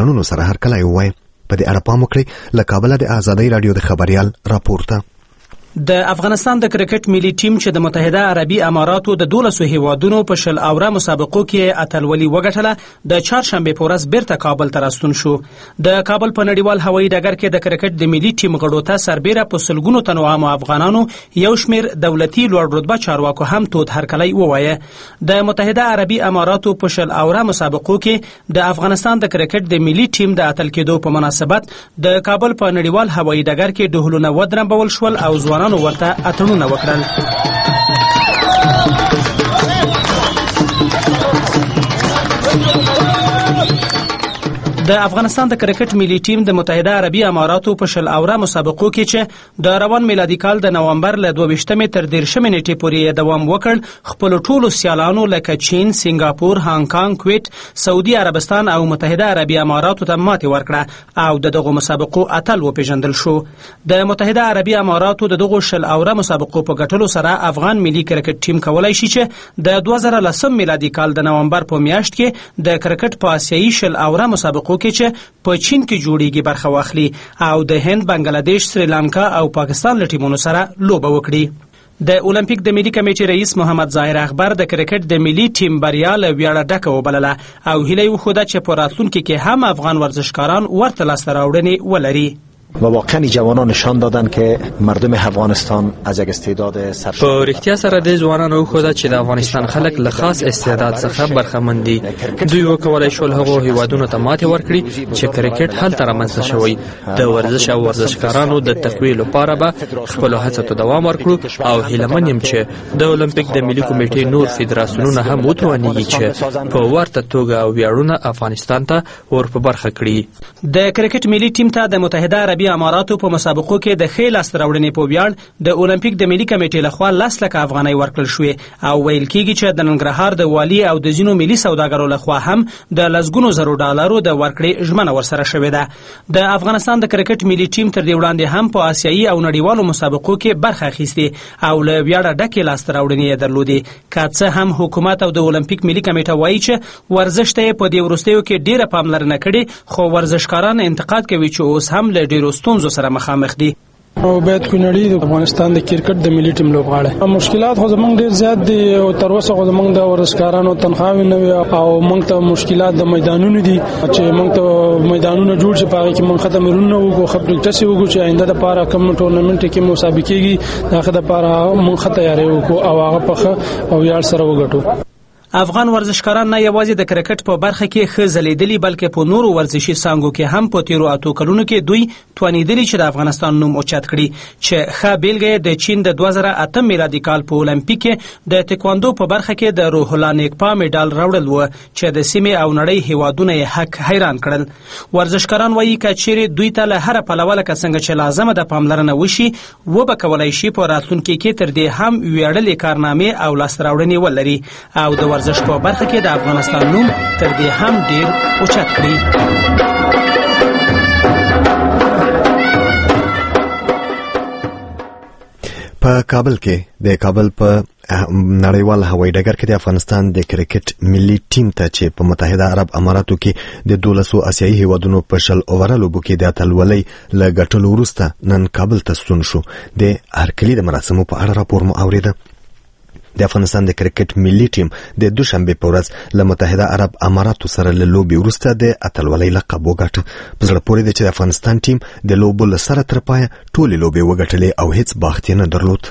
میدانونو سره هرکلی ووایي. په دې اړه پام وکړئ. له کابله د آزادۍ راډیو د خبریال راپورته. د افغانستان د کرکټ ملي ټیم چې د متحده عربي اماراتو د 12 هیوادونو په شل اوره مسابقو کې اتلولي وګټله د چهارشنبه په ورځ بیرته کابل ته راستون شو. د کابل په نړیوال هوایي ډګر کې د کرکټ د ملي ټیم غړو ته سربیره په سلګونو تنو عام افغانانو یو شمیر دولتي لوړ رتبه چارواکو هم تود هرکلی ووایه. د متحده عربي اماراتو په شل اوره مسابقو کې د افغانستان د کرکټ د ملي ټیم د اتل کېدو په مناسبت د کابل په نړیوال هوایي ډګر کې ډهلونه ودرمبول شول او ځوانانو ورته اتړونه وکړل. د افغانستان د کرکټ ملي ټیم د متحده عربي اماراتو په شل اوره مسابقو کې چې د روان میلادي کال د نومبر له 22 تر 13 نیټې پورې دوام وکړ، خپل ټولو سیالانو لکه چین، سنگاپور، هانګ کانګ، کویت، سعودي عربستان او متحده عربي اماراتو ته ماتې ورکړه او د دغو مسابقو اتل وپیژندل شو. د متحده عربي اماراتو د دغو شل اوره مسابقو په ګټلو سره افغان ملي کرکټ ټیم کولای شي چې د 2010 میلادي کال د نومبر په میاشت کې د کرکټ په آسیایي شل اوره مسابقو کې چې په چین کې جوړیږي برخه واخلي او د هند، بنگلاديش، سریلانکا او پاکستان له ټیمونو سره لوبه وکړي. د اولمپیک د ملي کمیټې رئیس محمد ظاهر اخبار د کرکټ د ملي ټیم بریا له ویاړه ډکه وبلله او هیله یې وښوده چې په راتلونکي کې هم افغان ورزشکاران ورته لاسته راوړنې ولري. و واقعا جوانان نشان دادن که مردم افغانستان از یک استعداد په رښتیا سره د ځوانانو خوده چې د افغانستان خلک له خاص استعداد څخه برخمن دي. دوی وکولای شول هغو هیوادونو ته ماتې ورکړي چې کرکټ هلته رامنځته شوی. د ورزش او ورزشکارانو د تقویې لپاره به خپلو هڅو ته دوام ورکړو او هیلهمن یم چې د اولمپیک د ملي کمیټې نور فدراسیونونه هم وتوانیږي چې په ورته توګه ویاړونه افغانستان ته ور په برخه کړي. د کرکټ ملي ټیم ته د متحده عربي اماراتو په مسابقو کې د ښې لاسته راوړنې په ویاړ د اولمپیک د ملي کمیټې لخوا 10 لکه افغانۍ ورکړل شوې او ویل کېږي چې د ننګرهار د والي او د ځینو ملي سوداګرو لخوا هم د لسګونو زرو ډالرو د ورکړې ژمنه ورسره شوې ده. د افغانستان د کرکټ ملي ټیم تر دې وړاندې هم په آسیایي او نړیوالو مسابقو کې برخه اخیستې او له ویاړه ډکې لاسته راوړنې یې درلودې. که څه هم حکومت او د اولمپیک ملي کمیټه وایي چې ورزش ته په دې وروستیو کې ډیره پاملرنه کړې، خو ورزشکاران انتقاد کوي چې اوس هم له ډیرو ستونزو سره مخامخ دي. عبید کونړي د افغانستان د کرکټ د ملي ټیم لوبغاړی. مشکلات خو زمونږ ډیر زیات دي او تر اوسه خو زمونږ د ورزشکارانو تنخواهي نه وي او موږ ته مشکلات د میدانونو دي چې موږ ته میدانونه جوړ شي پاره کې موږ ختمرونه وګو خپل ټسي وګو چې آینده د پاره کوم ټورنمنت کې مسابقېږي داخله د پاره موږ تیاری وکړو او هغه په او یار سره وګټو. افغان ورزشکاران نه یوازې د کرکټ په برخه کې ښه ځلیدلي بلکې په نورو ورزشي څانګو کې هم په تیرو اتو کلونو کې دوی توانیدلي چې د افغانستان نوم اوچت کړي، چې ښه بیلګه د چین د 2008 میلادي کال په اولمپیک کې د تکواندو په برخه کې د روح الله نیکپا میډال راوړل و چې د سیمې او نړۍ هیوادونه یې حق حیران کړل. ورزشکاران وایي که چیرې دوی ته له هره پلوه لکه څنګه چې لازمه د پاملرنه وشي وبه کولی شي په راتلونکي کې تر دې هم ویاړلې کارنامې او لاسته راوړنې ولري او د ورزش په برخه کې د افغانستان نوم تر دې هم ډیر اوچت کړي. په کابل کې د کابل په نړیوال هوایي ډګر کې د افغانستان د کرکټ ملي ټیم ته چې په متحده عرب اماراتو کې د 12 آسیایي هیوادونو په شل اووره لوبو کې د اتلولۍ له ګټلو وروسته نن کابل ته ستون شو. د هرکلي د مراسمو په اړه راپور مو اوریده. د افغانستان د کرکټ ملي ټیم د دوشنبه په ورځ له متحده عرب اماراتو سره له لوبې وروسته د اتلولۍ لقب وګاټه. په زړه پورې ده چې د افغانستان ټیم د لوبو له سره تر پایه ټولې لوبې وګټلې او هیڅ باخت یې نه درلود.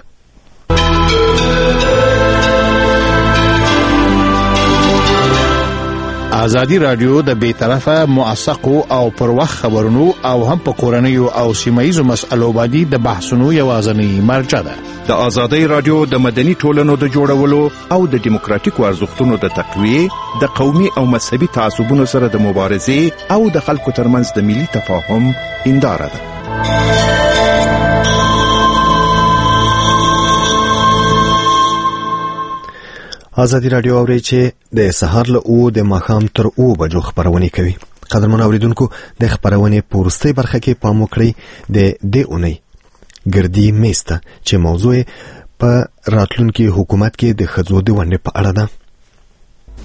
آزادی رادیو د بیطرفه موثقو او پر وخت خبرونو او هم په کورنیو او سیمایي مسألو باندې د بحثونو یوازینی مرجع ده. د آزادۍ رادیو د مدني ټولنو د جوړولو او د دیموکراتیکو ارزښتونو د تقویې، د قومي او مذهبي تعصبونو سره د مبارزې او د خلکو ترمنځ د ملي تفاهم هنداره ده. آزادی رادیو اوري چې د سهار له او د ماښام تر او بجو خبرونه کوي. قدرمن اوریدونکو د خبرونه پورسته برخه کې پام وکړئ. د دې اونۍ ګردی میسته چې موضوع په راتلونکي حکومت کې د خځو د ونډې په اړه ده.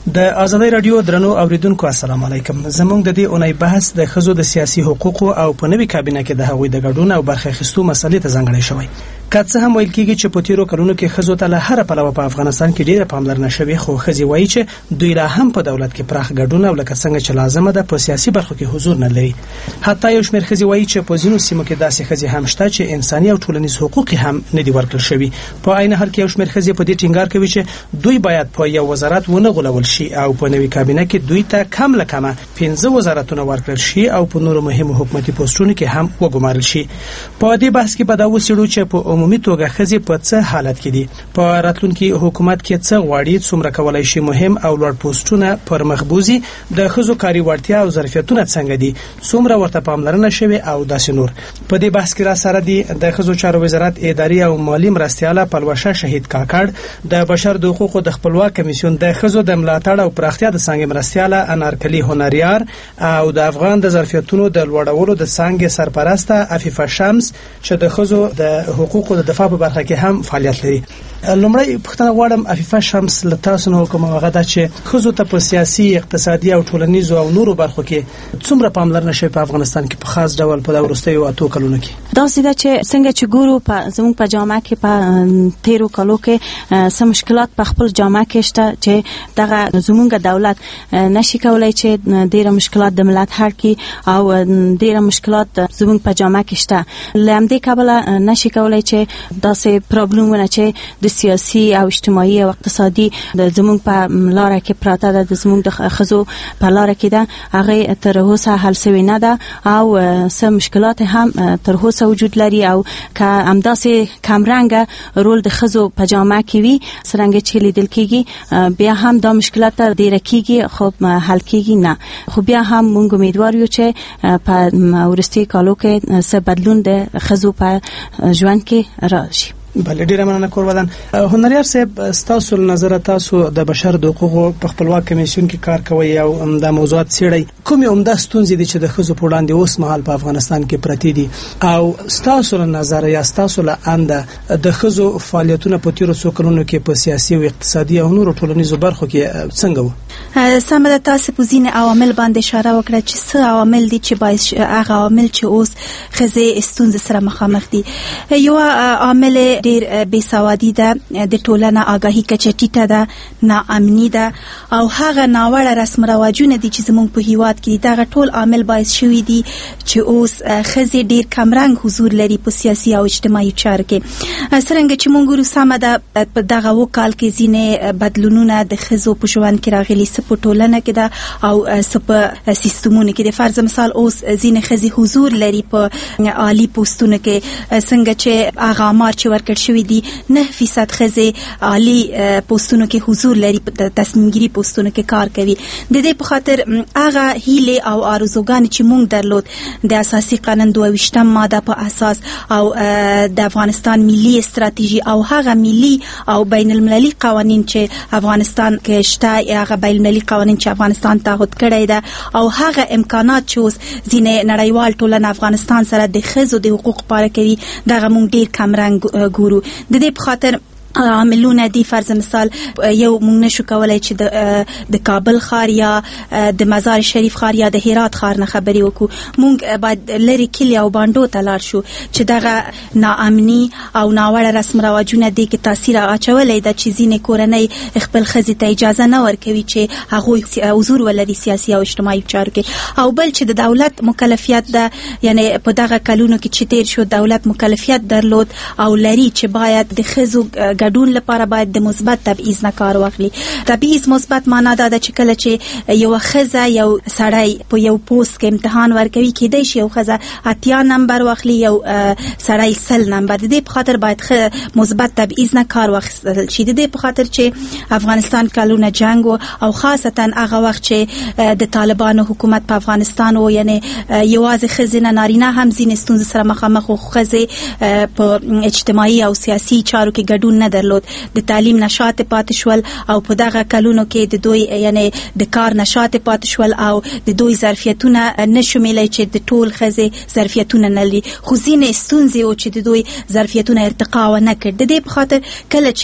د آزادۍ رادیو درنو اوریدونکو السلام علیکم. زموږ د دې اونۍ بحث د ښځو د سیاسي حقوقو او په نوي کابینه کې د هغوی د ګډون او برخه اخیستو مسلې ته ځانګړی شوی. که څه هم ویل کېږي چې په تیرو کلونو کې ښځو ته له هره پلوه په افغانستان کې ډېره پاملرنه شوې، خو ښځې وایي چې دوی لا هم په دولت کې پراخ ګډون او لکه څنګه چې لازمه ده په سیاسي برخو کې حضور نه لري. حتی یو شمېر ښځې وایي چې په ځینو سیمو کې داسې ښځې هم شته چې انساني او ټولنیز حقوق هم نه دي ورکړل شوي. په عین حال کې یو شمېر ښځې په دې ټینګار کوي چې دوی باید په یو وزارت ونه غولول شي او په نوي کابینه کې دوی ته کم له کمه 15 وزارتونه ورکړل شي او په نورو مهمو حکومتي پوسټونو کې هم وګمارل شي. په دې بحث کې به دا وڅېړو چې په عمومي توګه ښځې په څه حالت کې دي، په راتلونکي حکومت کې څه غواړي، څومره کولای شي مهم او لوړ پوسټونه پر مخ بوزي، د ښځو کاري وړتیا او ظرفیتونه څنګه دي، څومره ورته پاملرنه شوې او داسې نور. په دې بحث کې را سره دي د ښځو چارو وزارت اداري او مالی مرستیاله پلوشه شهید کاکړ، د بشر د حقوقو د خپلواک کمیسیون د ښځو د ملاتړ او پراختیا د څانګې مرستیاله انارکلي هنریار او د افغان د ظرفیتونو د لوړولو د څانګې سرپرسته عفیفه شمس چې د ښځو د حقوقو د دفاع په برخه کې هم فعالیت لري. لومړی پوښتنه غواړم عفیفه شمس له تاسو نه کوم هغه ده چې ښځو ته په سیاسي، اقتصادي او ټولنیزو او نورو برخو کې څومره پاملرنه شوې په افغانستان کې په خاص ډول په وروستیو 8 کلونو کې؟ داسې ده چې څنګه چې ګورو په زموږ په جامعه کې په 13 کلو کې سم مشکلات په خپل جامعه کې شته چې دغه زموږ دولت نشي کولای چې ډېر مشکلات د ملت حل کړي او ډېر مشکلات زموږ په جامعه کې شته. لامدې کابل نشي کولای چې داسې پرابلمونه چې د سیاسي او اجتماعي او اقتصادي د زموږ په لار کې پراته ده، د زموږ د ښځو په لار کې ده، هغه تر اوسه حل شوی نه ده او سم مشکلات هم تر اوسه وجود لري او که همداسې کمرنګه رول د ښځو په جامعه کې وي څرنګه چې لیدل کېږي بیا هم دا مشکلات ډېر کېږي خو حل کېږي نه. خو بیا هم موږ امیدوار یو چې په وروستي کالو کې څه بدلون د ښځو په ژوند کې راشي. بله، ډیره مننه کورودان. هنریار صاحب، ستاسو نظر، تاسو د بشر د حقوقو په خپلواک کمیسیون کې کار کوي او د موضوعات څېړئ، کومې عمده ستونزې دي چې د ښځو په وړاندې اوس مهال په افغانستان کې پرتې دي او ستاسو نظر یا ستاسو له انده د ښځو فعالیتونه په تیرو څو کلونو کې په سیاسي او اقتصادي او نورو ټولنیزو برخو کې څنګه وو؟ سمه ده، تاسو په ځینې عوامل باندې اشاره وکړه چې څه عوامل دي چې باعث هغه عوامل چې اوس ښځې ستونزې سره مخامخ دي. یو عامل ډېر بېسوادي ده، د ټولنه آګاهي کچه ټیټه ده، ناامني ده او هغه ناوړه رسم رواجونه دي چې زموږ په هیواد کې دي. دغه ټول عامل باعث شوي دي چې اوس ښځې ډېر کمرنګ حضور لري په سیاسي او اجتماعي چارو کې. څرنګه چې موږ ګورو سمه ده، په دغه 2 کال کې ځینې بدلونونه د ښځو په ژوند کې راغلي، څه په ټولنه کې ده او څه په سیستمونو کې. د فرض مثال اوس ځینې ښځې حضور لري په عالی پوسټونو کې، څنګه چې هغه اعمار چې ورکړل شوي دي 9% ښځې عالی پوسټونو کې حضور لري، په تصمیمګیري پوسټونو کې کار کوي. د دې په خاطر هغه هیله او آرزوګانې چې موږ درلود د اساسي قانون 22 ماده په اساس او د افغانستان ملي استراتیژي او هغه ملي او بین المللي قوانین چې افغانستان کې شته، هغه بین المللي قوانین چې افغانستان تعهد کړی ده او هغه امکانات چې اوس ځینې نړیوال ټولنه افغانستان سره د ښځو د حقوق لپاره کوي، دغه موږ ډېر کمرنګ ګورو. د دې په خاطر عاملونه دي. فرض مثال یو موږ نشو کولای چې د کابل ښار یا د مزار شریف ښار یا د هرات ښار نه خبرې وکړو. موږ باید لري کلی او باندو ته لاړ شو چې دغه ناامني او ناوړه رسم رواجونه دي کې تاثیر اچولی ده چې ځینې کورنۍ خپل ښځې ته اجازه نه ورکوي چې هغوی حضور ولري سیاسي او اجتماعي چارو کې. او بل چې د دولت مکلفیت ده، یعنی په دغه کلونو کې چې تیر شو دولت مکلفیت درلود او لري چې باید د ښځو ګډون لپاره باید د مثبت تبعیض نه کار واخلي. تبعیض مثبت معنا دا ده چې کله چې یو ښځه یو سړی په یو پوسټ کې امتحان ورکوي، کېدای شي یو ښځه 80 نمبر واخلي، یو سړی 100 نمبر. د دې په خاطر باید مثبت تبعیض نه کار واخیستل شي. د دې په خاطر چې افغانستان کلونه جنگ او خاصتا هغه وخت چې د طالبانو حکومت په افغانستان و، یعنی یوازې ښځې نه نارینه هم ځینې ستونزې سره مخامخ وو. ښځې په اجتماعي او سیاسي چارو کې ګډون نه درلود، د تعلیم نشاط پاتې شول او په دغه کلونو کې د دوی یعنی د کار نشاط پاتې شول او د دوی ظرفیتونه نشومیلای چې د ټول ښځې ظرفیتونه نه لري، خو ځینې ستونزې او چې د دوی ظرفیتونه ارتقا ونه کړ. د دې په خاطر کله چې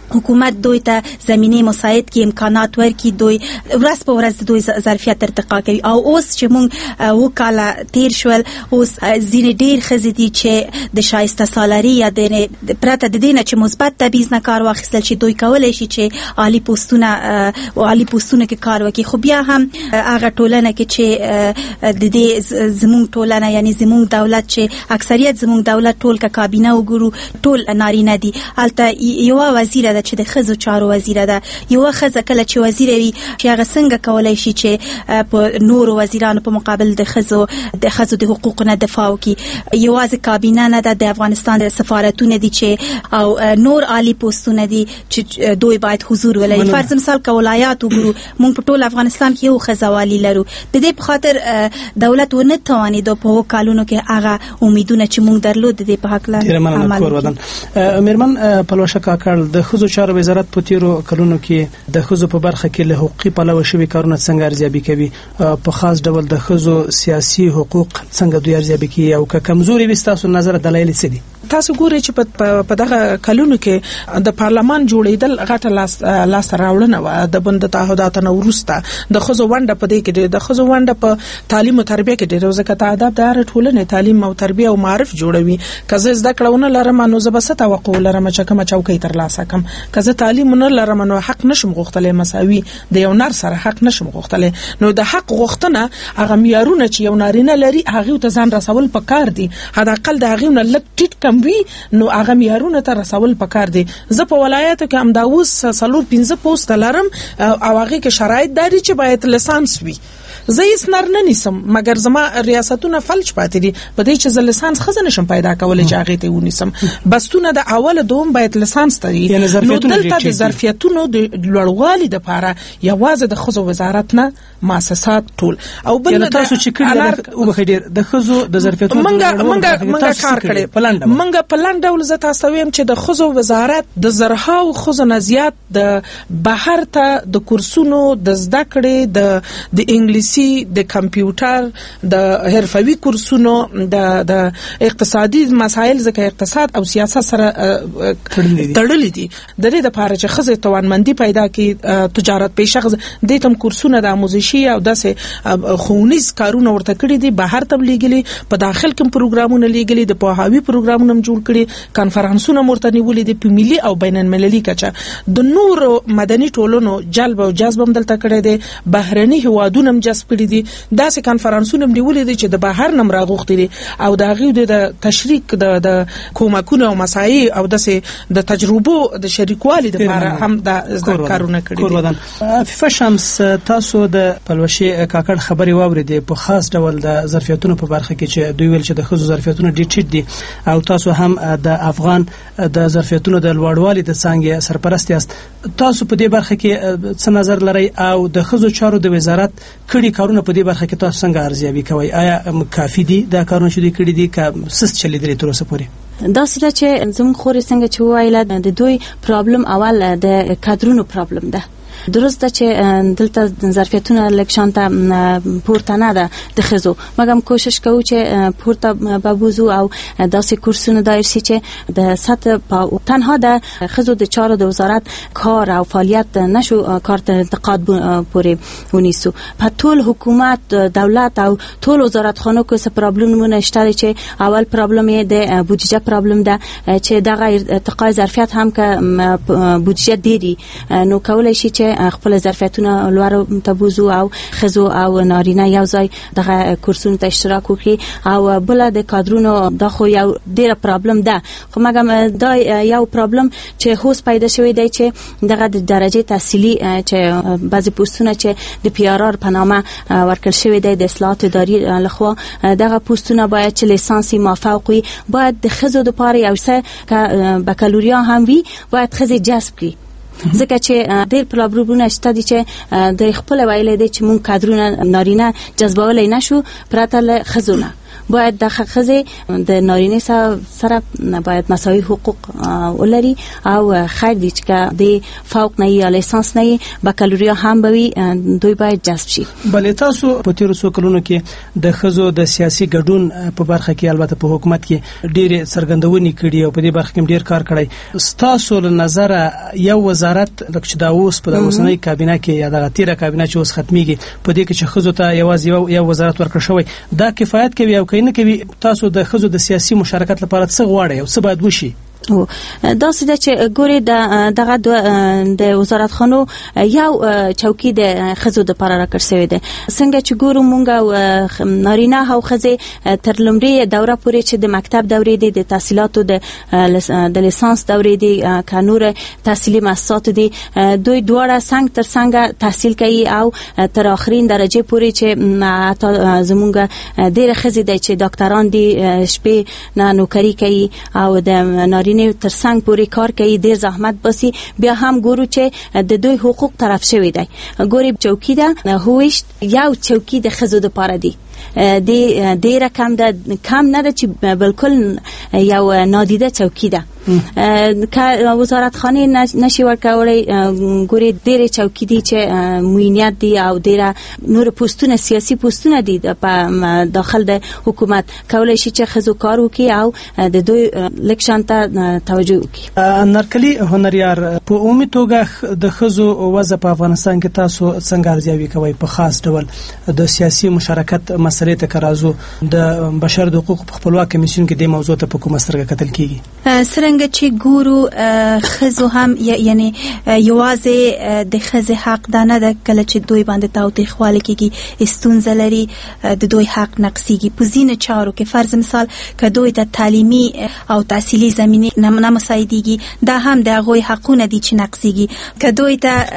حکومت دوی ته زمینه مساعد کې امکانات ورکړي، دوی ورځ په ورځ دوی ظرفیت ارتقا کوي. او اوس چې موږ وکاله تیر شول، اوس ځینې ډېر ښځې دي چې د شایسته سالري یا د پرته د دې نه چې مثبت تبعیض نه کار واخیستل شي، دوی کولی شي چې عالي پوستونه کې کار وکړي. خو بیا هم هغه ټولنه کې چې د دې زموږ ټولنه یعنی زموږ دولت چې اکثریت زموږ دولت ټول که کابینه وګورو ټول نارینه دي، هلته یوه وزیره چې د ښځو چارو وزیره ده. یوه ښځه کله چې وزیره وي چې هغه څنګه کولی شي چې په نورو وزیرانو په مقابل د ښځو د حقوقو نه دفاع وکړي. یوازې کابینه نه ده، د افغانستان د سفارتونه دي چې او نور عالی پوستونه دي چې دوی باید حضور ولري. فرض مثال که ولایات وګورو، موږ په ټول افغانستان کې یو ښځه والی لرو. د دې په خاطر دولت ونه توانېدو په کالونو کې هغه امیدونه چې موږ درلود د دې په هکله عمل وکړي. میرمن پلوشه کاکړ، د ښځو چارو وزارت په تیرو کلونو کې د ښځو په برخه کې له حقوقي پلوه شوي کارونه څنګه ارزیابي کوي؟ په خاص ډول د ښځو سیاسي حقوق څنګه دوی ارزیابي کوي او که کمزوري وي ستاسو نظر دلایل څه دي؟ تاسو ګورئ چې په دغه کلونو کې د پارلمان جوړېدل غټه لاس راوړنه وه. د بند تعهداتو نه وروسته د ښځو ونډه په دې کې د ښځو ونډه په تعلیم او تربیه کې ډېره، ځکه تعهدات د هرې ټولنې تعلیم او تربیه او معرف جوړوي. که زه زده کړه ونه لرم نو زه به څه توقع ولرم چې کومه چوکۍ ترلاسه کړم؟ که زه تعلیم نه لرم نو حق نشم غوښتلی، مساوي د یو نر سره حق نشم غوښتلی. نو د حق غوښتنه هغه معیارونه چې یو نارینه لري هغې ته ځان رسول پکار دي، حداقل د هغې نه لږ ټیټ کم وي نو هغه معیارونه ته رسول پکار دي. زه په ولایاتو کې همدا اوس 4-5 پوسټه لرم او هغې کې شرایط داري چې باید لیسانس وي. زه هیڅ نر نه نیسم، مګر زما ریاستونه فلج پاتې دي په دې چې زه لیسانس ښځه نشم پیدا کولی چې هغې ته ونیسم. بستونه د اول دوم باید لیسانس ته وي. نو دلته د ظرفیتونو د لوړوالي دپاره یوازې د ښځو وزارت نه مؤسسات ټول او بل تاسو چې کړي د ښځو د ظرفیتونو منګه کار کړي. منګه په لاند ډول زه تاسو ته وایم چې د ښځو وزارت د زرهاو ښځو نه زیات د بهر ته د کورسونو د زده کړې د انګلیسي، د کمپیوټر، د حرفوي کورسونو، د اقتصادي مسایل، ځکه اقتصاد او سیاست سره تړلي دي. د دې لپاره چې ښځې توانمندي پیدا کړي، تجارت پیشه ښځې دې ته کورسونه د آموزشي او داسې ښوونیز کارونه ورته کړي دي، بهر ته لیږلي، په داخل کې پروګرامونه لیږلي، د پوهاوي پروګرامونه جوړ کړي، کانفرانسونه مرته نیولې دي په ملي او بین المللي کچه. د نورو مدني ټولنو جلب او جذب هم دلته کړی دی، بهرني هیوادونه هم جذب کړي دي، داسې کانفرانسونه هم نیولې دي چې د بهر نه راغوښتي دي او د هغې د تشریک د کومکونو او مسایي او داسې د تجربو د شریکوالي دپاره هم د کارونه کړي دي. عفیفه شمس، تاسو د پلوشې کاکړ خبرې واورېدې په خاص ډول د ظرفیتونو په برخه کې چې دوی ویل چې د ښځو ظرفیتونه ډېر ټیټ دي او تاسو هم د افغان د ظرفیتونو د لوړوالي د څانګې سرپرست یاست. تاسو په دې برخه کې څه نظر لرئ او د ښځو چارو د وزارت کړي کارونه په دې برخه کې تاسو څنګه ارزیابي کوئ؟ آیا کافي دي دا کارونه چې دوی کړي دي که سست چلیدلي تر اوسه پورې؟ داسې ده چې زموږ خورې څنګه چې وویله د دوی پرابلم اول د کادرونو پرابلم ده. درست ده چې دلته ظرفیتونه لږ شانته پورته نه ده د ښځو، مګر کوشش کوو چې پورته ببوزو او داسې کورسونه دایر شي چې د سطح تنها د ښځو د چارو د وزارت کار او فعالیت نشو کار ته انتقاد پورې ونیسو. په ټول حکومت، دولت او ټول وزارتخانو کې څه پرابلمونه شته چې اول پرابلم یې د بودیجه پرابلم ده چې دغه ارتقای ظرفیت هم که بودیجه ډیری نو کولی شي چې خپل ظرفیتونه لوړ تبوزو او ښځو او نارینه یو ځای دغه کورسونو ته اشتراک وکړي. او بل د کادرونو دا خو یو ډیره پرابلم ده، خو مګر دا یو پرابلم چې هوس پیدا شوی دی چې دغه د درجه تحصیلي چې بعضی پوسټونه چې د پی آر آر په نامه ورکړل شوی دی د اصلاحات اداري لخوا، دغه پوسټونه باید چې لیسانسي مافوق وي، باید د ښځو لپاره یو څه بکالوریا هم وي، باید ښځې جذب کړي. ځکه چې ډېر پرابلمونه شته دي چې د خپل ویلې دي چې مونږ کادرونه نارینه جذبولای نشو پرته له ښځو نه. باید د ښځې د نارینه سره باید مساوي حقوق ولري او خیر دي چې د فوق نه یا لیسانس نه بکالوریا هم به دوی باید جذب شي. بلې تاسو په تیرو څو کلونو کې د ښځو د سیاسي ګډون په برخه کې البته په حکومت کې ډېرې څرګندونې کړي او په دې برخه کې ډېر کار کړی. ستاسو له نظره یو وزارت لکه چې دا اوس په اوسنۍ کابینه کې یا د تیره کابینه چې اوس ختمیږي په دې کې چې ښځو ته یوازې یو وزارت ورکړل شوی دا کفایت کوي او که نه کوي؟ تاسو د ښځو د سیاسي مشارکت لپاره څه غواړئ او څه باید وشي؟ دا څه چې ګوري دغه د وزارت خانو یو چوکي د ښځو د لپاره راکړل شوی دی. څنګه چې ګورو مونږ نارینه او ښځې تر لومړۍ دوره پورې چې د مکتب دورې دي د تحصیلاتو د لیسانس دورې دي که نور تحصیلي مؤسسات دي دوی دواړه څنګ تر څنګ تحصیل کوي او تر آخرین درجه پورې چې زمونږ ډېر ښځې دي چې ډاکټران دي شپې نه نوکري کوي او د نارینه تر څنګ پورې کار کوي ډېر زحمت باسي. بیا هم ګورو چې د دوی حقوق طرف شوی دی. ګوري چوکي ده هویشت یو چوکي د ښځو لپاره دی د ډېر کم نه ده چې بالکل یو نادیده چوکي ده که وزارت خانه نشي ورکولی. ګوري ډېر چوکي دي چې معینیت دي او ډېر نور پوستونه سیاسي پوستونه دي په داخل د حکومت کولای شي چې ښځو کار وکړي او د دوی لکشن ته توجه وکړي. نرکلی هنریار په عمومي توګه د ښځو وضع په افغانستان کې تاسو څنګه ارزیابي کوئ په خاص ډول د سیاسي مشارکت مسلې ته کرازو د بشر د حقوقو په خپلواک کمیسیون کې د موضوع ته په کومه سترګه کتل کیږي؟ څرنګه چې ګورو ښځو هم یعنی یوازې د ښځې حق دا نه ده کله چې دوی باندې تاوتریخوالی کیږي ستونزه لري د دوی حق نقصیږي په ځینو چارو کې. فرض مثال که دوی ته تعلیمي او تحصیلي زمینه نه مساعدېږي دا هم د هغوی حقونه دي چې نقصیږي. که دوی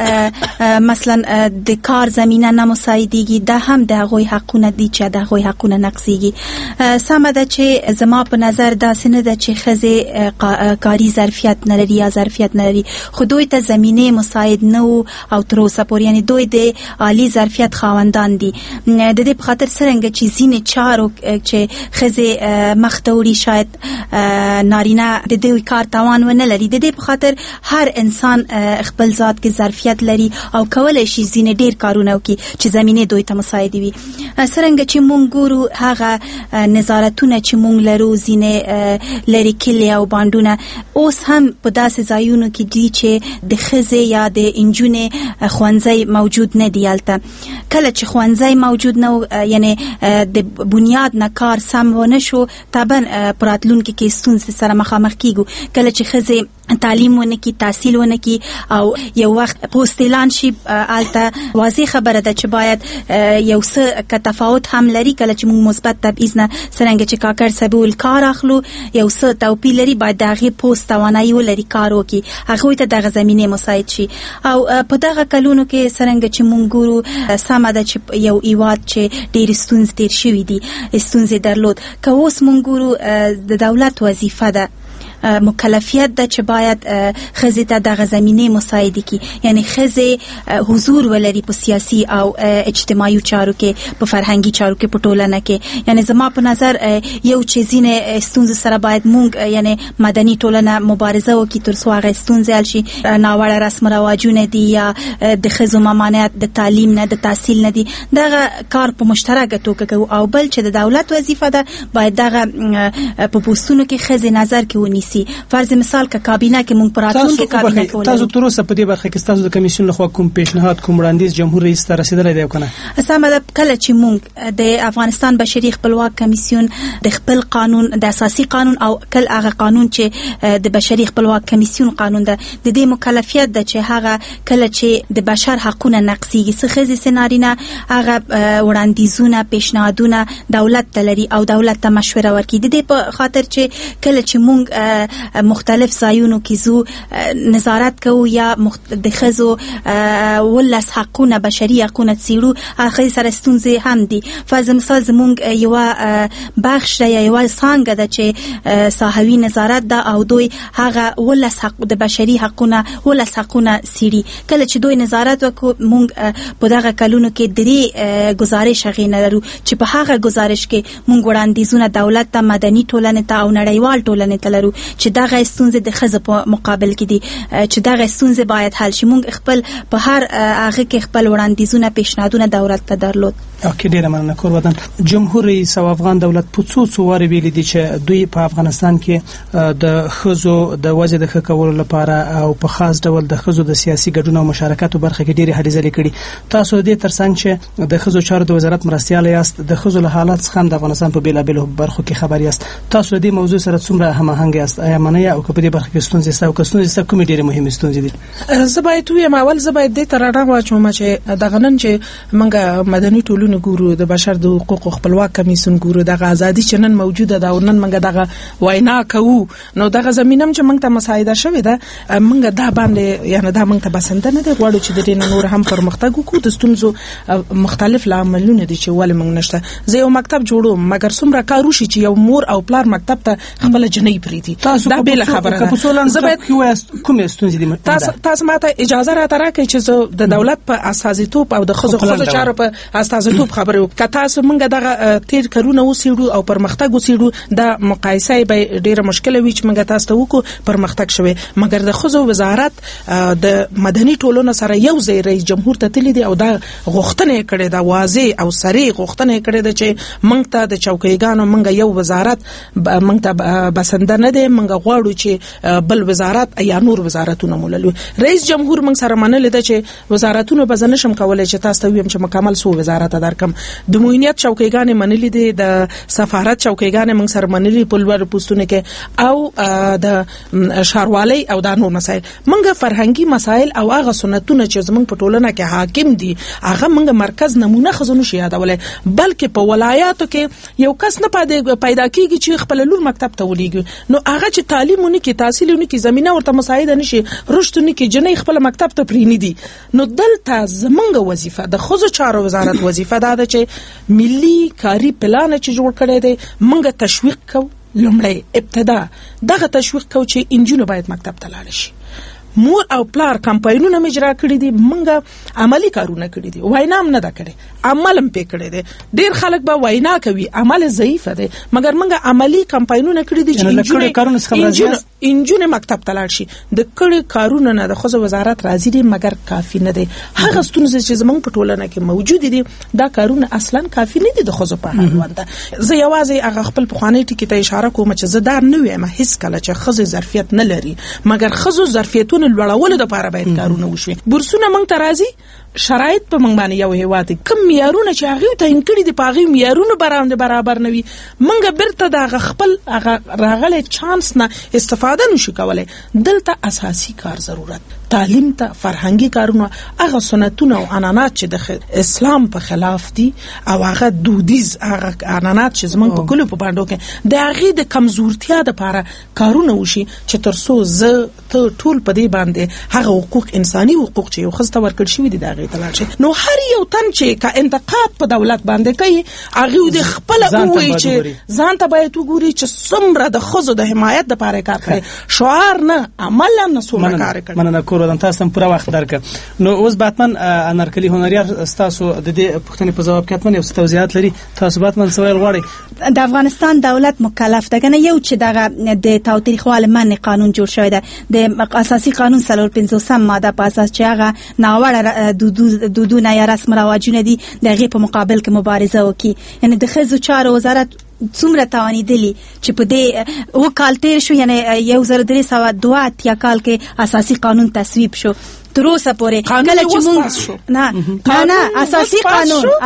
ته مثلا د کار زمینه نه مساعدېږي دا هم د هغوی حقونه دي چې د هغوی حقونه نقصیږي. سمه ده چې زما په نظر داسې نه ده چې ښځې کاری ظرفیت نه لري یا ظرفیت نه لري خو دوی ته زمینه مساعد نه وو او تر اوسه پورې یعنی دوی د عالی ظرفیت خاوندان دي. د دې په خاطر څرنګه چې ځینې چارو چې ښځې مخ ته وړي شاید نارینه د دوی کار توان ونه لري. د دې په خاطر هر انسان خپل ذات کې ظرفیت لري او کولای شي ځینې ډیر کارونه وکړي چې زمینه دوی ته مساعد وي. څرنګه چې مونږ ګورو هغه نظارتونه چې مونږ لرو ځینې لري کلی او باندونه اوس هم په داسې ځایونو کې دي چې د ښځې یا د انجونې ښوونځی موجود نه دی. هلته کله چې ښوونځی موجود نه یعنی د بنیاد نه کار سم ونه شو طبعا په راتلونکي کې ستونزې سره مخامخ کیږو. کله چې ښځې تعلیم ونه کی تحصیل ونه کی او یو وخت پوست اعلان شي البته واضح خبره ده چې باید یو څه تفاوت هم لري. کله چې موږ مثبت تبعیض نه څنګه چې کاکړ سبول کار اخلو یو څه توپیر لري باید دغه پوست توانایي ولري کار وکي هغه ته دغه زمينه مساعد شي. او په دغه کلونو کې څنګه چې موږ ګورو سمه ده چې یو ایواد چې ډېر ستونزې تیر شوې دي ستونزې درلود که اوس موږ ګورو د دولت وظیفه ده مکلفیت ده چې باید ښځې ته دغه زمینه مساعده کی یعنی ښځې حضور ولري په سیاسي او اجتماعي چارو کې په فرهنګي چارو کې په ټولنه کې. یعنی زما په نظر یو چې ځینې ستونزې سره باید مونږ یعنی مدني ټولنه مبارزه وکړي تر څو هغه ستونزې حل شي. ناوړه رسم رواجونه دي یا د ښځو ممانعت د تعلیم نه د تحصیل نه دي دغه کار په مشترکه توګه کوو. او بل چې د دولت وظیفه ده باید دغه په پوسټونو کې ښځې نظر کې ونیسي. فرض مثال که کابینه کې مونږ پراتون کې کابینه کوله تاسو تر اوسه په دې برخه کې تاسو د کمیسیون لخوا کوم پیشنهاد کوم وړاندیز جمهور رئیس ته رسیدلی دی کنه؟ سمه ده کله چې مونږ د افغانستان بشري خپلواک کمیسیون د خپل قانون د اساسي قانون او کله هغه قانون چې د بشري خپلواک کمیسیون قانون ده د دې مکلفیت ده چې هغه کله چې د بشر حقوقونه نقضیږي څه ښځې سنارینه هغه وړاندیزونه پیشنهادونه دولت ته لري او دولت ته مشوره ورکړي. د دې په خاطر چې کله چې مونږ مختلف ځایونو کې زو نظارت کوو یا د ښځو ولس حقونه بشري حقونه څیړو هغې سره ستونزې هم دي. فرض مثال زمونږ یوه بخش ده یا یوه څانګه ده چې ساحوي نظارت ده او دوی هغه ولس حق د بشري حقونه ولس حقونه څیړي. کله چې دوی نظارت وکړو مونږ په دغه کلونو کې 3 گزارش هغې نه لرو چې په هغه گزارش کې مونږ وړاندیزونه دولت ته مدني ټولنې ته او نړیوال ټولنې ته لرو چې دغه ستونزې د ښځو په مقابل کې دي چې دغه ستونزې باید حل شي. مونږ خپل په هر هغه کې خپل وړاندیزونه پیشنهادونه دولت ته درلود. اوکې ډیره مننه کور وطن. جمهور رئیس او افغان دولت په څو واره ویلي دي چې دوی په افغانستان کې د ښځو د وضع د ښه کولو لپاره او په خاص ډول د ښځو د سیاسي ګډون او مشارکت برخه کې ډیرې هلې ځلې کړي. تاسو د دې ترڅنګ چې د ښځو چارو د وزارت مرستیال یاست د ښځو له حالات څخه هم د افغانستان په بیلابیلو برخو کې خبر یاست. تاسو د دې موضوع سره څومره هماهنګ یاست؟ آیا منئ او که په دې برخه کې ستونزې شته او که ستونزې شته کومې ډیرې مهمې ستونزې دي؟ زه باید ووایم اول زه باید دې ته راڼه واچوم چې دغه نن چې موږ مدني ټولنې ګورو د بشر د حقوقو خپلواک کمیسیون ګورو دغه ازادي چې نن موجوده ده او نن موږ دغه وینا کوو نو دغه زمینه چې موږ ته مساعده شوې ده موږ دا باندې یعنی دا موږ ته بسنده نه دی غواړو چې د دې نور هم پرمختګ وکړو. د ستونزو مختلف لاملونه دي چې ولې موږ نشته. زه یو مکتب جوړوم مګر څومره کار وشي چې یو مور او پلار مکتب ته خپل جنۍ پریدي دا بل خبره ده. زه باید کومې ستونزې دي تاسو ماته اجازه راکړئ چې زه د دولت په اساسیتوب او د ښځو چارو په اساسیتوب خبرې وکړم. تاسو موږ دغه تیر کارونه وسیړو او پرمختګ وسیړو دا مقایسه به ډیره مشکله وي چې موږ تاسو ته وکړو پرمختګ شوی. مګر د ښځو وزارت د مدني ټولنو سره یو ځای رئیس جمهور ته تللی دی او دا غوښتنه کړې ده واضح او صریح غوښتنه کړې ده چې موږ ته د چوکیګانو موږ یو وزارت موږ ته بسنده نه دی. موږ غواړو چې بل وزارت یا نور وزارتونه موللو. رئیس جمهور موږ سره منل ده چې وزارتونه به نشم کولای چې تاسو ته ویم چې مکمل سو وزارت درکم. د موینیت چوکیګانې منلې دي د سفارت چوکیګانې موږ سره منلې په لوړ پوسټونو کې او د شاروالۍ او د نور مسایل موږ فرهنګي مسایل او هغه سنتونه چې زموږ په ټولنه کې حاکم دي هغه موږ مرکز نمونه خزونو شي یادولای بلکې په ولایاتو کې یو کس نه پیدا کیږي چې خپل لور مکتب ته ولېږي نو هغه چې تعلیمونه کې تحصیلونه کې زمينه ورته مساعده نشي رشدونه کې جنې خپل مکتب ته پرینې دي. نو دلته زمونږ وظیفه د ښځو چارو وزارت وظیفه ده چې ملي کاری پلان چې جوړ کړی دی موږ تشویق کوو. لومړی ابتدا دغه تشویق کوو چې انجونو باید مکتب ته لاړ شي. مور او پلار کمپاینونه مجرا کړی دي موږ عملی کارونه کړی دي وینا هم نه دا کړی عمل هم پې کړی دي. ډیر خلک به وینا کوي عمل ضعیف دی مګر موږ عملی کمپاینونه کړی دي چې انجونې مکتب ته لاړ شي. د کړي کارونه نه د ښځو وزارت راځي دي مګر کافی نه دی. هغه ستونزې چې زموږ په ټولنه کې موجود دي دا کارونه اصلا کافی نه دي د ښځو په اړوند. زه یوازې هغه خپل پخوانی ټکی ته اشاره کوم چې زه دا نه وایم هیڅ کله چې ښځې ظرفیت نه لري مګر ښځو ظرفیتونه لوړولو لپاره باید کارونه وشي. بورسونه موږ ته راځي شرایط په موږ باندې یو هیواد کم معیارونه چې هغه ته انکړي دي په هغه معیارونو برابر نه وي موږ برته د خپل راغله چانس نه استفاده نشو کولای. دلته اساسي کار ضرورت تعلیم ته فرهنګي کارونه هغه سنتونه او عنعنات چې د اسلام په خلاف دي او هغه دودیز هغه عنعنات چې زمونږ په کلو په باندې کې د هغه د کمزورتیا لپاره کارونه وشي چې ترڅو زه ته ټول په دې باندې هغه حقوق انساني حقوق چې یو خسته ورکړ شوی دي دا غیتلل شي. نو هر یو تن چې کا انتقاد په دولت باندې کوي هغه د خپل وایي چې ځان ته باید وګوري چې څومره د خزو د حمایت لپاره کار کوي شعار نه عمل نه څومره کار کوي. مننه کور ودان تاسو پوره وخت درک. نو اوس باتمن انارکلی هنریار تاسو د دې پوښتنې په جواب کې اتمن یو توضیحات لري. تاسو باتمن سوال غواړي د افغانستان دولت مکلف ده کنه یو چې دغه د تاوتریخوالي منع قانون جوړ شوی ده د اساسي قانون 350 ماده په اساس چې هغه ناوړه دودونه یا رسم رواجونه دي دغه په مقابل کې مبارزه وکي. یعنی د ښځو چارو وزارت څومره توانیدلی چې په دې وکال تیر شو یعنی 1302 کال کې اساسي قانون تصویب شو تر اوسه پورې کله چې مونږ نه اساسي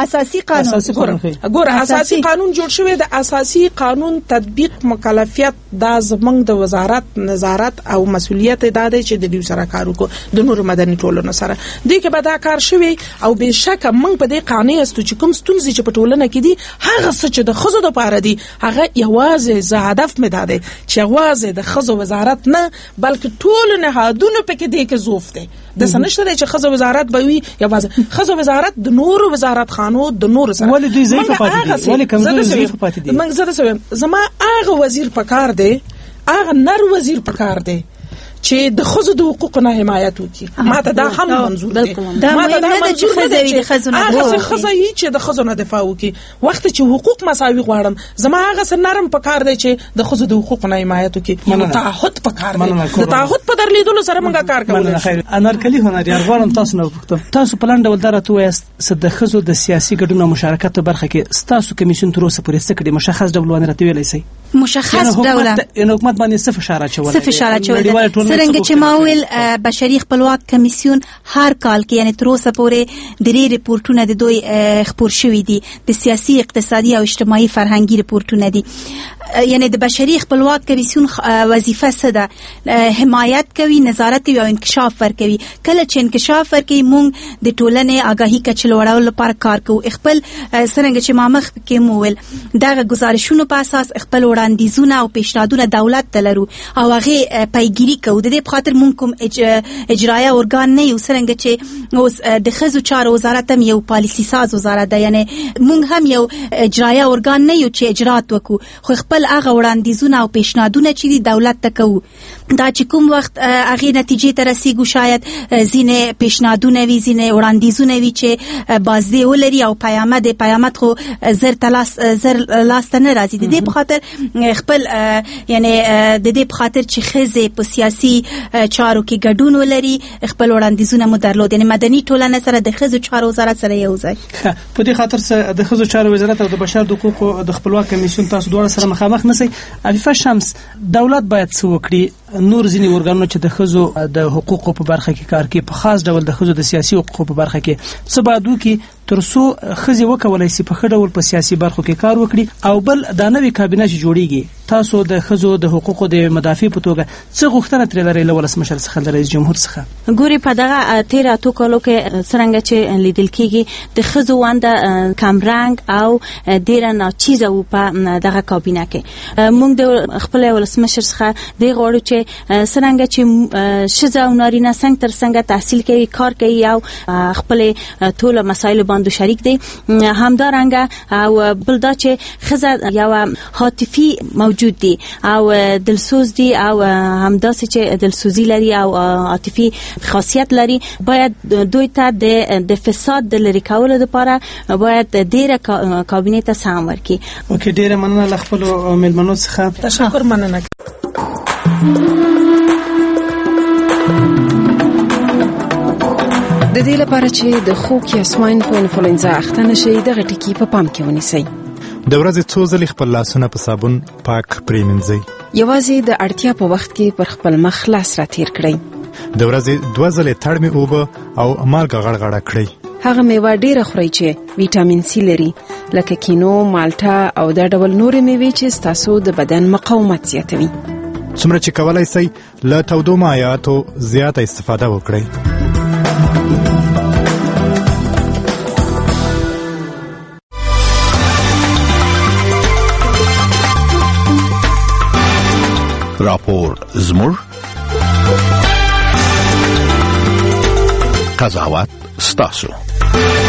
قانون ګوره اساسي قانون جوړ شوی د اساسي قانون تطبیق مکلفیت دا زمونږ د وزارت نظارت او مسؤلیت دا دی چې د دوی سره کار وکړو د نورو مدني ټولنو سره دوی کې به دا کار شوی او بېشکه موږ په دې قانع یاستو چې کوم ستونزې چې په ټولنه کې دي هغه څه چې د ښځو دپاره دي هغه یوازې زه هدف مې دا دی چې یوازې د ښځو وزارت نه بلکې ټولو نهادونو پکې دې کې ضعف دی داسې نشته دی چې ښځو وزارت به وي یوازې ښځو وزارت د نورو وزارت خانو د نورو سره ولې دوی ضعیفه پاتې دي ولې کمزوري ضعیفه پاتې دي موږ زه داسې وایم زما هغه وزیر پکار دی هغه نر وزیر پکار دی چې د ښځو د حقوقو نه حمایت وکړي ما ته دا هم منظور دی ما ته دا منظور دی چې ښځو نه هغه ښځه یې چې د ښځو نه دفاع وکړي وخت چې حقوق مساوي غواړم زما هغه څه نرم پکار دی چې د ښځو د حقوقو نه حمایت وکړي تعهد پکار دی د تعهد په درلیدلو سره موږ کار کوو انارکلي هنریار غواړم تاسو نه وپوښتم تاسو په لنډ ډول دا راته ووایاست د ښځو د سیاسي ګډون او مشارکت په برخه کې ستاسو کمیسیون تر اوسه پورې څه کړي مشخص ډول باندې راته ویلی شئ مشخص ډول حکومت باندې څه فشار اچولی څرنګه چې ما ویل بشري خپلواک کمیسیون هر کال کې یعنی تر اوسه پورې درې ریپورتونه د دوی خپور شوي دي د سیاسي اقتصادي او اجتماعي فرهنګي ریپورتونه دي یعنی د بشري خپلواک کمیسیون وظیفه څه ده حمایت کوي نظارت کوي او انکشاف ورکوي کله چې انکشاف ورکوي موږ د ټولنې آگاهي کچه لوړولو لپاره کار کوو خپل څرنګه چې ما مخکې مو ویل دغه گزارشونو په اساس خپل وړاندیزونه او پیشنهادونه دولت ته لرو او هغه پیگیری کوو د دې په خاطر موږ کوم اجرایه ارګان نه یو څرنګه چې اوس د ښځو چارو وزارت هم یو پالیسي ساز وزارت ده یعنی موږ هم یو اجرایه ارګان نه یو چې اجرات وکړو خو خپل هغه وړاندیزونه او پیشنهادونه چې دي دولت ته کوو دا چې کوم وخت هغه نتیجې ته رسیږو شاید ځینې پیشنهادونه وي ځینې وړاندیزونه وي چې بازدې ولري او پیامد خو زر لاس ته نه راځي د دې په خاطر خپل یعنی د دې په خاطر چې ښځې په سیاسي چارو کې ګډون ولري خپل وړاندیزونه مو درلود یعنی مدني ټولنه سره د ښځو چارو وزارت سره یو ځای په دې خاطر د ښځو چارو وزارت او د بشر د حقوقو د خپلواک کمیسیون تاسو دواړه سره مخامخ نشئ عفیفه شمس دولت باید څه وکړي نور ځینې ورګانونه چې د ښځو د حقوقو په برخه کې کار کوي په خاص ډول د ښځو د سیاسي حقوقو په برخه کې څه باید وکړي تر څو ښځې وکولای شي په ښه ډول په سیاسي برخو کې کار وکړي او بل دا نوې کابینه چې جوړیږي تاسو د ښځو د حقوقو د مدافع په توګه څه غوښتنه ترې لرئ له ولسمشر څخه د رئیس جمهور څخه ګوري په دغه 13 کالو کې څرنګه چې لیدل کېږي د ښځو ونده کم رنګ او ډېره ناچیزه و په دغه کابینه کې موږ د خپل ولسمشر څخه د غواړو چې څرنګه چې ښځه او نارینه څنګه تر څنګه تحصیل کوي کار کوي او خپل ټول مسایل باندې شریک دي همدارنګه او بل دا چې ښځه یو عاطفي موجود دي او دلسوز دي او همداسې چې دلسوزي لري او عاطفي خاصیت لري باید دوی ته د فساد د لري کولو لپاره باید ډیره کابینه ته سهم ورکړي اوکې ډیره مننه له خپل مېلمنو څخه تشکر مننه د دې لپاره چې د خوک یا سواین په انفلوئنزا اخته نشي دغه ټکی په پام کې ونیسئ د ورځې څو ځلې خپل لاسونه په صابون پاک پریمنځئ یوازې د اړتیا په وخت کې پر خپل مخ لاس راتیر کړئ د ورځې 2 ځلې تړمې اوبه او مالګه غړغړه کړئ هغه میوه ډیره خورئ چې ویټامین سی لري لکه کینو مالټا او دا ډول نورې میوې چې ستاسو د بدن مقاومت زیاتوي څومره چې کولای شئ له تودو مایعاتو زیاته استفاده وکړئ راپور زمور قضاوت ستاسو